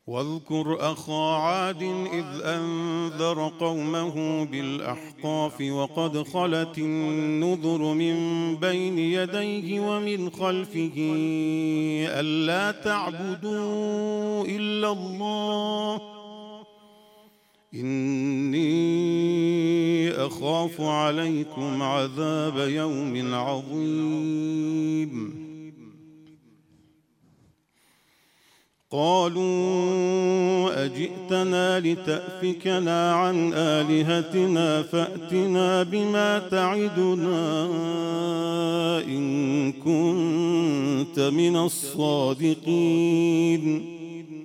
واذكر أخا عاد إذ أنذر قومه بالأحقاف وقد خلت النذر من بين يديه ومن خلفه ألا تعبدوا إلا الله إني أخاف عليكم عذاب يوم عظيم. قالوا أجئتنا لتأفكنا عن آلهتنا فأتنا بما تعدنا إن كنت من الصادقين.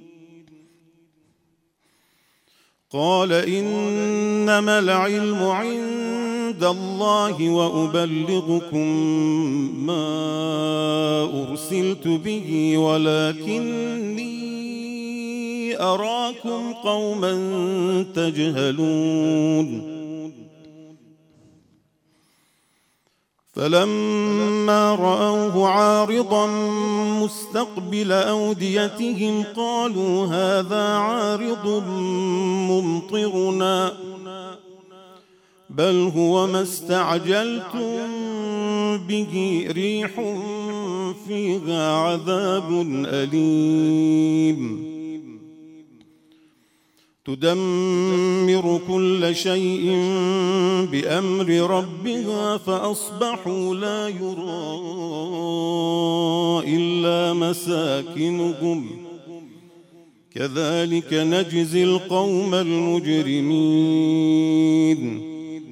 قال إنما العلم عند الله وأبلغكم ما أرسلت به ولكني أراكم قوما تجهلون. فلما رأوه عارضا مستقبل أوديتهم قالوا هذا عارض ممطرنا بل هو ما استعجلتم به ريح فيها عذاب أليم تدمر كل شيء بأمر ربها فأصبحوا لا يرى إلا مساكنهم كذلك نجزي القوم المجرمين.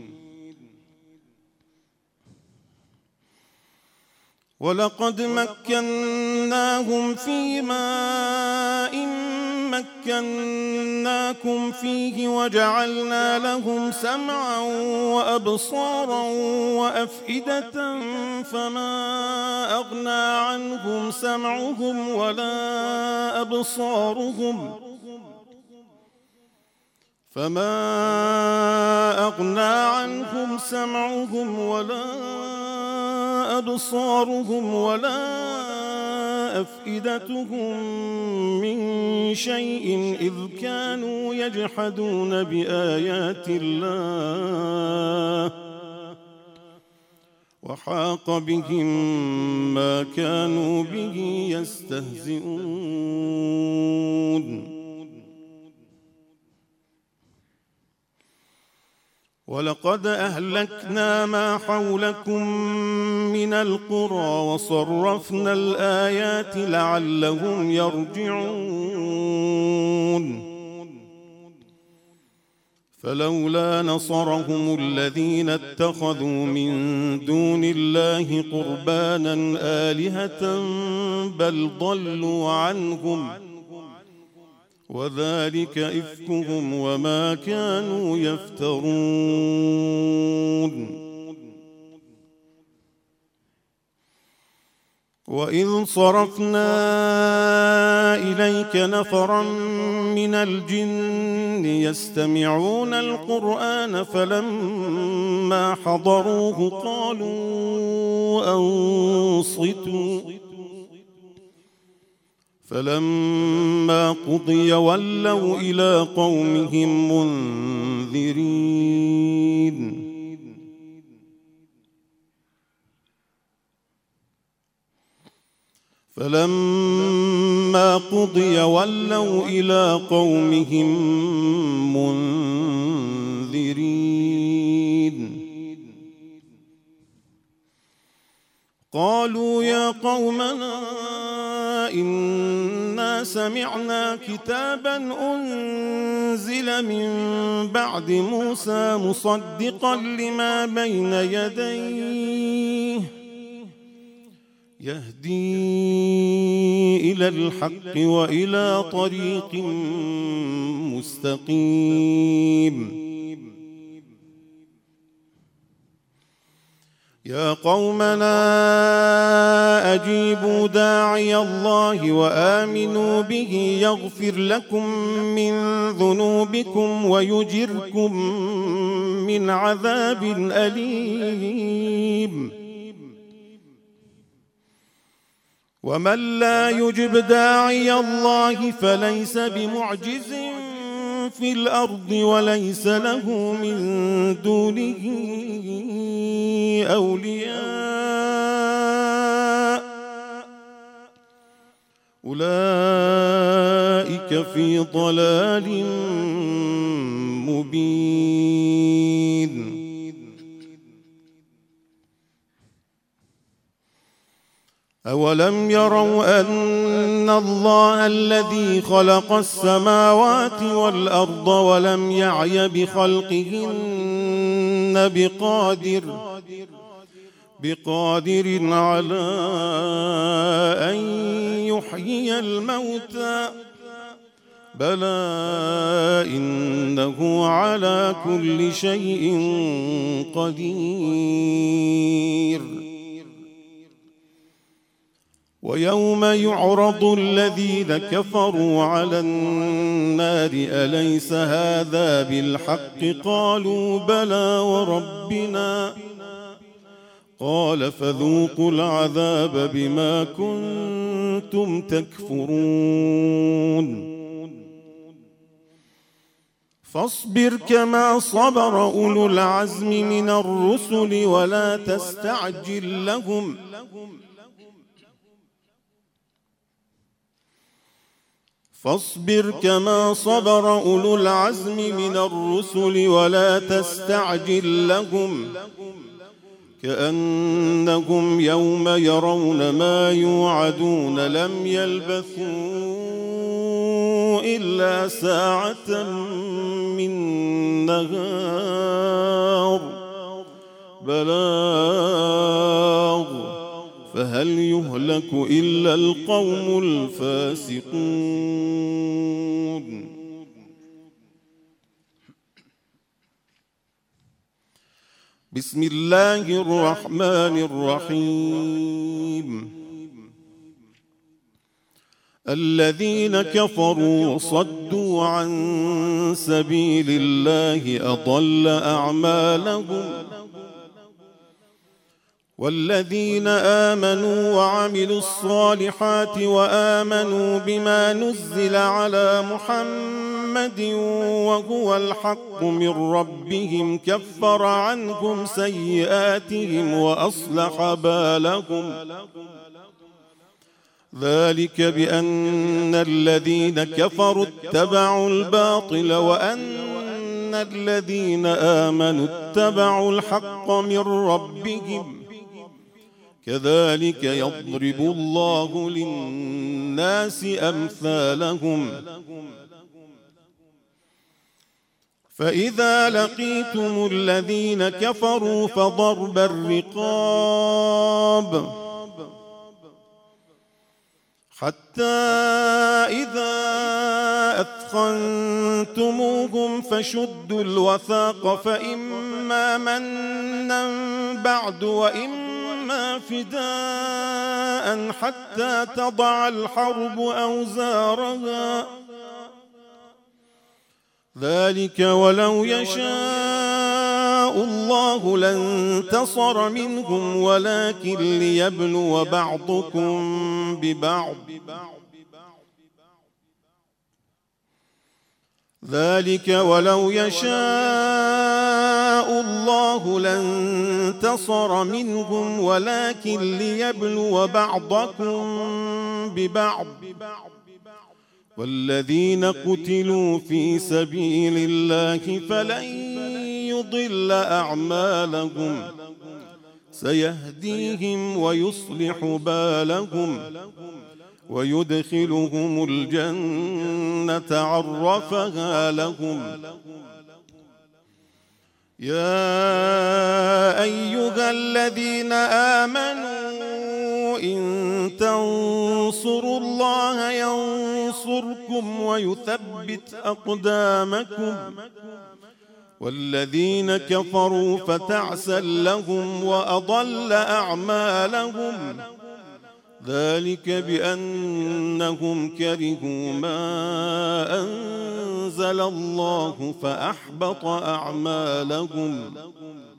ولقد مكناهم في ماء مكناكم فيه وجعلنا لهم سمعا وأبصارا وأفئدة فما أغنى عنهم سمعهم ولا أبصارهم ولا أفئدتهم من شيء إذ كانوا يجحدون بآيات الله وحاق بهم ما كانوا به يستهزئون. ولقد أهلكنا ما حولكم من القرى وصرفنا الآيات لعلهم يرجعون. فلولا نصرهم الذين اتخذوا من دون الله قربانا آلهة بل ضلوا عنهم وذلك إفكهم وما كانوا يفترون. وإذ صرفنا إليك نفرا من الجن يستمعون القرآن فلما حضروه قالوا أنصتوا فلما قضي ولوا إلى قومهم منذرين. فلما قضي ولوا إلى قومهم منذرين. قالوا يا قومنا إنا سمعنا كتابا أنزل من بعد موسى مصدقا لما بين يديه يهدي إلى الحق وإلى طريق مستقيم. يا قومنا أجيبوا داعي الله وآمنوا به يغفر لكم من ذنوبكم ويجركم من عذاب أليم. ومن لا يجب داعي الله فليس بمعجز في الأرض وليس له من دونه أولياء أولئك في ضلال مبين. أولم يروا أن الله الذي خلق السماوات والأرض ولم يعي بخلقهن بقادر على أن يحيي الموتى بلى إنه على كل شيء قدير. ويوم يعرض الذين كفروا على النار أليس هذا بالحق قالوا بلى وربنا قال فذوقوا العذاب بما كنتم تكفرون. فاصبر كما صبر أولو العزم من الرسل ولا تستعجل لهم فاصبر كما صبر أولو العزم من الرسل ولا تستعجل لهم كأنهم يوم يرون ما يوعدون لم يلبثوا إلا ساعة من نهار بلاغ فهل يهلك إلا القوم الفاسقون. بسم الله الرحمن الرحيم. الذين كفروا صدوا عن سبيل الله أضل أعمالهم والذين آمنوا وعملوا الصالحات وآمنوا بما نزل على محمد وهو الحق من ربهم كفر عنهم سيئاتهم وأصلح بالهم ذلك بأن الذين كفروا اتبعوا الباطل وأن الذين آمنوا اتبعوا الحق من ربهم كذلك يضرب الله للناس أمثالهم. فإذا لقيتم الذين كفروا فضرب الرقاب حتى إذا أثخنتموهم فشدوا الوثاق فإما منا بعد وإما فداء حتى تضع الحرب أوزارها ذلك ولو يشاء الله لانتصر منهم ولكن ليبلو بعضكم ببعض ذلك ولو يشاء الله لانتصر منهم ولكن ليبلو بعضكم ببعض والذين قتلوا في سبيل الله فلن يضل أعمالهم سيهديهم ويصلح بالهم ويدخلهم الجنة عرفها لهم. يا أيها الذين آمنوا إن تنصروا الله ينصركم ويثبت أقدامكم والذين كفروا فتعسا لهم وأضل أعمالهم ذلك بأنهم كرهوا ما أنزل الله فأحبط أعمالهم